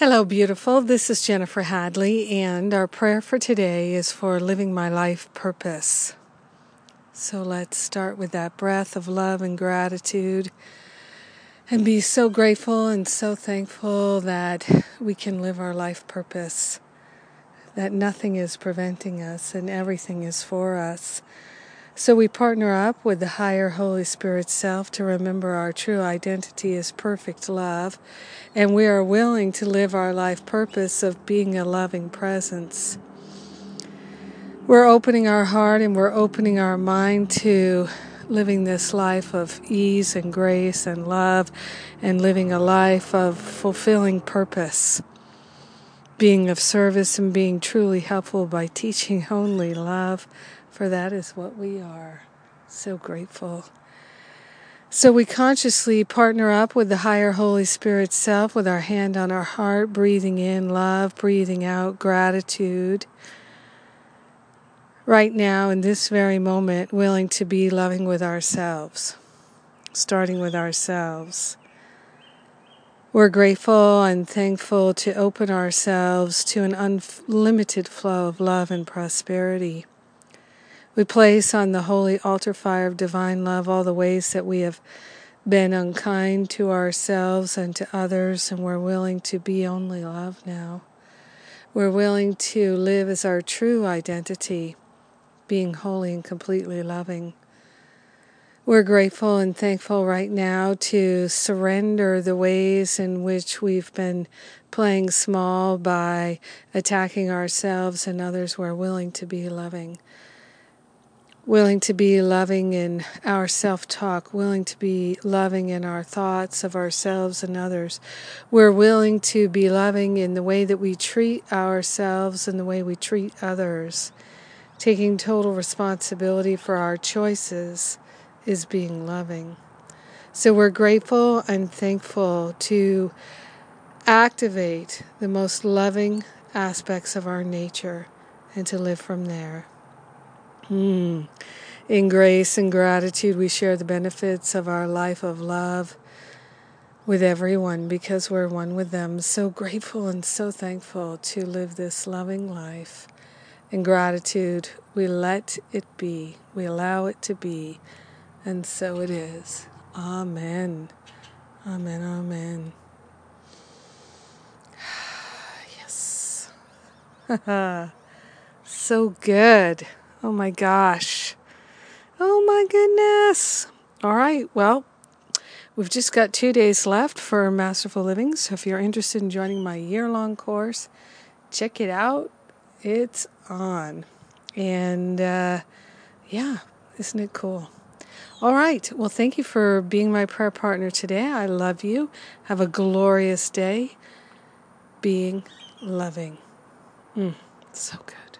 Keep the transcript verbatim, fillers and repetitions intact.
Hello, beautiful. This is Jennifer Hadley, and our prayer for today is for living my life purpose. So let's start with that breath of love and gratitude and be so grateful and so thankful that we can live our life purpose, that nothing is preventing us and everything is for us. So we partner up with the higher Holy Spirit self to remember our true identity is perfect love, and we are willing to live our life purpose of being a loving presence. We're opening our heart and we're opening our mind to living this life of ease and grace and love, and living a life of fulfilling purpose, being of service and being truly helpful by teaching only love, for that is what we are. So grateful. So we consciously partner up with the higher Holy Spirit self with our hand on our heart, breathing in love, breathing out gratitude. Right now, in this very moment, willing to be loving with ourselves, starting with ourselves. We're grateful and thankful to open ourselves to an unlimited flow of love and prosperity. We place on the holy altar fire of divine love all the ways that we have been unkind to ourselves and to others, and we're willing to be only love now. We're willing to live as our true identity, being holy and completely loving. We're grateful and thankful right now to surrender the ways in which we've been playing small by attacking ourselves and others. We're willing to be loving. Willing to be loving in our self-talk, willing to be loving in our thoughts of ourselves and others. We're willing to be loving in the way that we treat ourselves and the way we treat others. Taking total responsibility for our choices is being loving. So we're grateful and thankful to activate the most loving aspects of our nature and to live from there. Mm. In grace and gratitude, we share the benefits of our life of love with everyone because we're one with them. So grateful and so thankful to live this loving life. In gratitude, we let it be. We allow it to be. And so it is. Amen. Amen. Amen. Yes. So good. Oh my gosh. Oh my goodness. All right. Well, we've just got two days left for Masterful Living. So if you're interested in joining my year-long course, check it out. It's on. And uh, yeah, isn't it cool? All right. Well, thank you for being my prayer partner today. I love you. Have a glorious day. Being loving. Mm, so good.